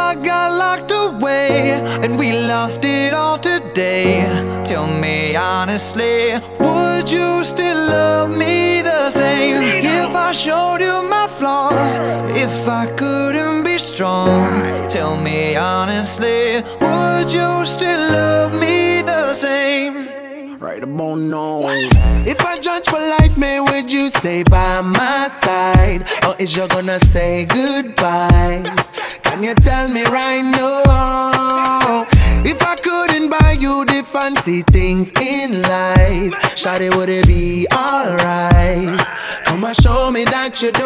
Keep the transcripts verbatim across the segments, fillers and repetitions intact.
I got locked away and we lost it all today, tell me honestly, would you still love me the same? If I showed you my flaws, if I couldn't be strong, tell me honestly, would you still love me the same? Right about now. If I judge for life, man, would you stay by my side? Or is you gonna say goodbye? Can you tell me right now? If I couldn't buy you the fancy things in life, shawty, would it be alright? Come and show me that you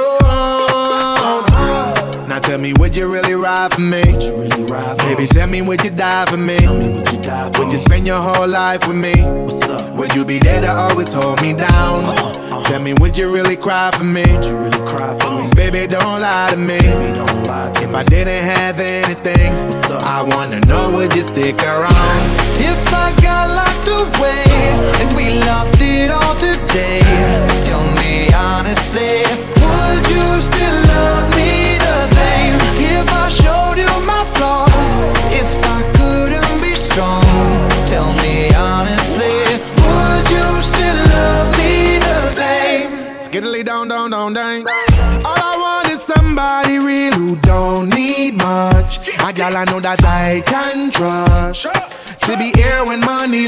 don't. Now tell me, would you really ride for me? Would you really ride for Baby, me? tell me, would you die for me? Tell me, would you die for Would me? you spend your whole life with me? What's up? Would you be there to always hold me down? Uh-uh, uh-uh. Tell me, would you really cry for me? Would you really cry for me? Baby, don't lie to me. Baby, don't lie to If me. I didn't have anything, What's up? I wanna know, would you stick around? If I got locked away and we lost it all today, tell me honestly, would you still love me the same? If I showed you my flaws, if I couldn't be strong, tell me honestly, would you still love me the same? Skiddly down, down, down, down. All I want is somebody real who don't need much. A gal I know that I can trust, to be here when money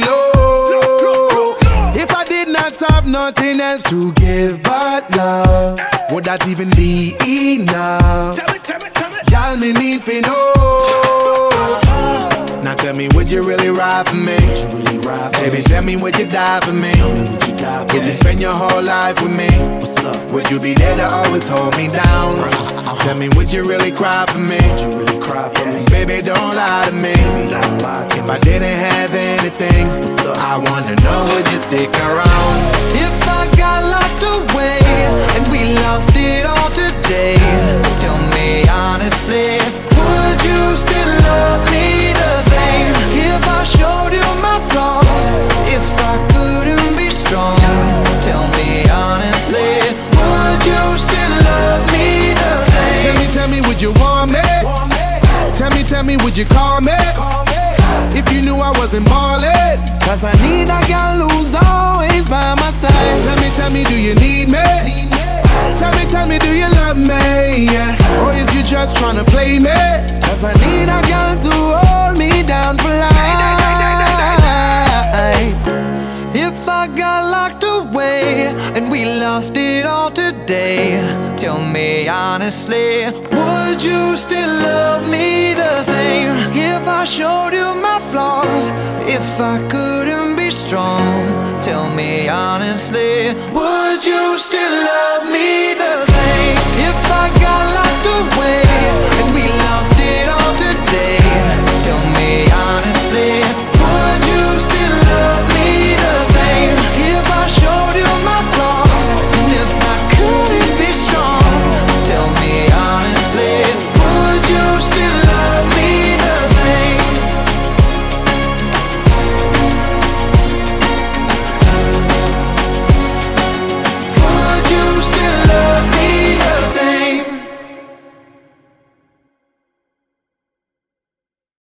low. If I did not have nothing else to give but love, would that even be enough? Y'all me need to know. Now tell me, would you really ride for me? Would you really ride for Baby, me? tell me, would you die for me? Tell me, would you die for Would me? you spend your whole life with me? What's up? Would you be there to always hold me down? Tell me, would you really cry for me? Would you really cry for me? Baby, don't lie to me. Baby, don't lie to If me. I didn't have anything, What's up? I wanna know, would you stick around? If I got locked away and we lost it all today, tell me honestly, would you still love me the same? If I showed you my flaws, if I couldn't be strong, tell me honestly, would you still love me the Tell same? me, tell me, would you want me? Tell me, tell me, would you call me? If you knew I wasn't ballin'. Cause I need a girl who's always by my side. Tell me, tell me, do you need me? Tell me, tell me, do you love me? Yeah. Or is you just tryna play me? Cause I need a girl to hold me down for life. If I got locked away and we lost it all today, tell me honestly, would you still love me the same? If I showed you my flaws, if I couldn't be strong, tell me honestly, would you still love me